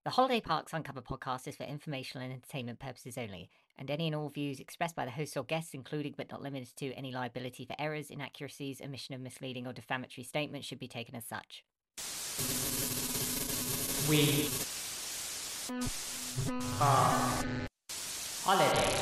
The Holiday Parks Uncovered podcast is for informational and entertainment purposes only, and any and all views expressed by the host or guests, including but not limited to any liability for errors, inaccuracies, omission of misleading or defamatory statements, should be taken as such. We are Holiday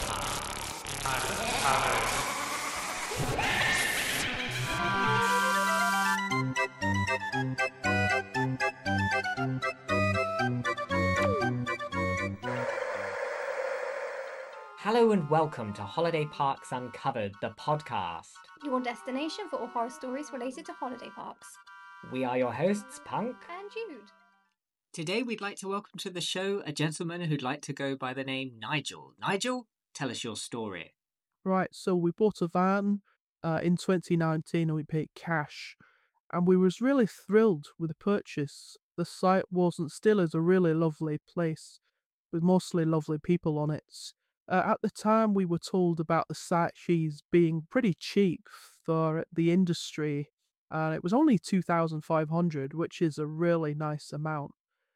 Hello and welcome to Holiday Parks Uncovered, the podcast. Your destination for all horror stories related to holiday parks. We are your hosts, Punk and Jude. Today we'd like to welcome to the show a gentleman who'd like to go by the name Nigel. Nigel, tell us your story. Right, so we bought a van in 2019 and we paid cash. And we was really thrilled with the purchase. The site wasn't still as a really lovely place with mostly lovely people on it. At the time, we were told about the site fees being pretty cheap for the industry, and it was only 2,500, which is a really nice amount.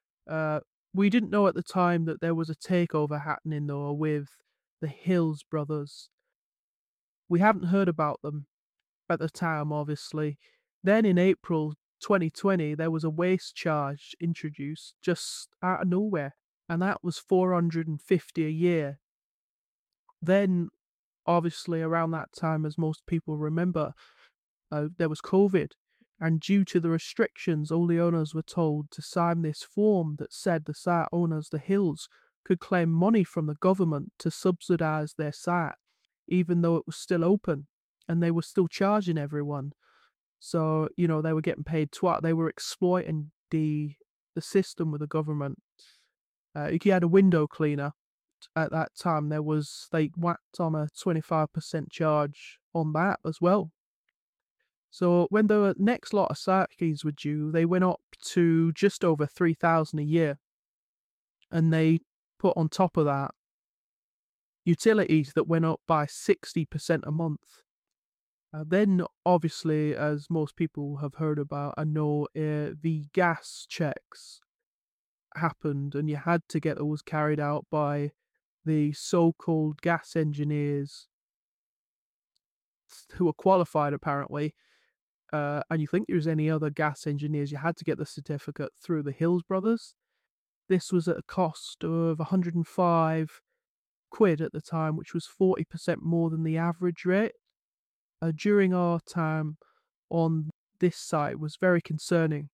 We didn't know at the time that there was a takeover happening though with the Hills brothers. We hadn't heard about them at the time, obviously. Then in April 2020, there was a waste charge introduced just out of nowhere, and that was $450 a year. Then, obviously, around that time, as most people remember, there was COVID, and due to the restrictions, all the owners were told to sign this form that said the site owners, the Hills, could claim money from the government to subsidise their site, even though it was still open, and they were still charging everyone. So, they were getting paid twat. They were exploiting the system with the government. If you had a window cleaner, at that time, they whacked on a 25% charge on that as well. So when the next lot of site fees were due, they went up to just over 3,000 a year. And they put on top of that utilities that went up by 60% a month. Then, obviously, as most people have heard about, I know the gas checks happened, and you had to get those carried out by the so-called gas engineers who are qualified, apparently. And you think there's any other gas engineers, you had to get the certificate through the Hills brothers. This was at a cost of 105 quid at the time, which was 40% more than the average rate. During our time on this site was very concerning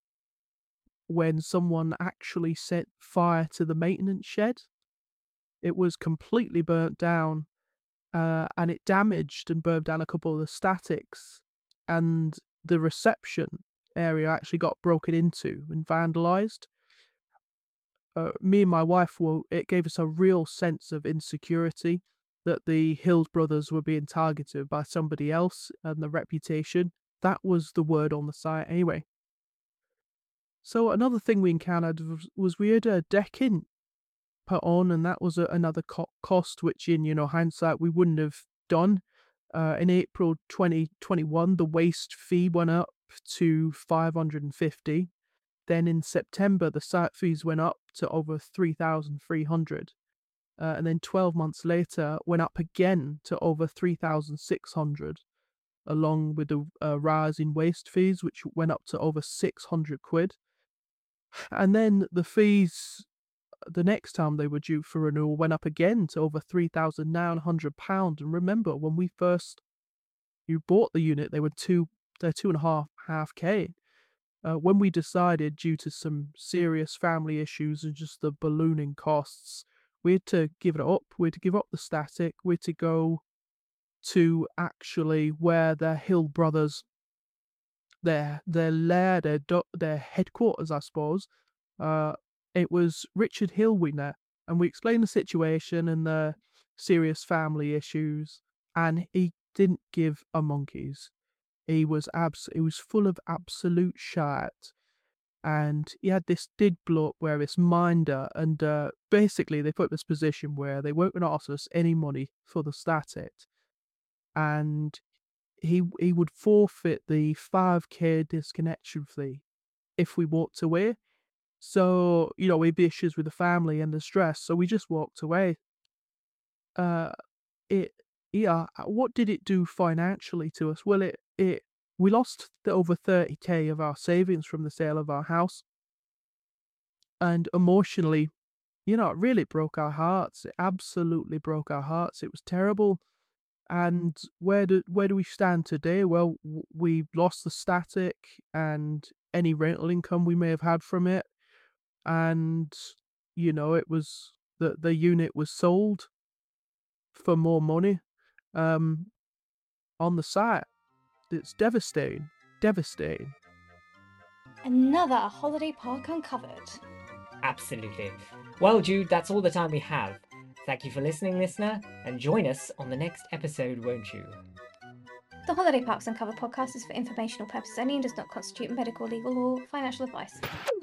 when someone actually set fire to the maintenance shed. It was completely burnt down, and it damaged and burned down a couple of the statics, and the reception area actually got broken into and vandalised. Me and my wife, it gave us a real sense of insecurity that the Hills brothers were being targeted by somebody else and the reputation. That was the word on the site anyway. So another thing we encountered was we had a decking put on, and that was another cost which in hindsight we wouldn't have done. In April 2021, the waste fee went up to 550. Then in September, the site fees went up to over 3,300. And then 12 months later, went up again to over 3,600, along with the rise in waste fees, which went up to over 600 quid. And then the fees, the next time they were due for renewal, went up again to over £3,900. And remember, when you bought the unit, they're 2.5K. When we decided, due to some serious family issues and just the ballooning costs, we had to give it up. We had to give up the static. We had to go to actually where the Hill brothers, their lair, their headquarters, I suppose. It was Richard Hill we met, and we explained the situation and the serious family issues, and he didn't give a monkey's. He was full of absolute shit. And he had this did blow up where this minder, and basically they put this position where they weren't going to offer us any money for the static, and he would forfeit the 5K disconnection fee if we walked away. So, we had issues with the family and the stress, so we just walked away. Uh, it yeah, what did it do financially to us? Well, it we lost over 30K of our savings from the sale of our house, and emotionally, it really broke our hearts. It absolutely broke our hearts. It was terrible. And where do we stand today? Well, we lost the static and any rental income we may have had from it, and it was the unit was sold for more money um on the site. It's devastating, devastating. Another holiday park uncovered. Absolutely. Well, Jude, that's all the time we have. Thank you for listening, listener, and join us on the next episode, won't you? The Holiday Parks Uncovered podcast is for informational purposes only and does not constitute medical, legal, or financial advice.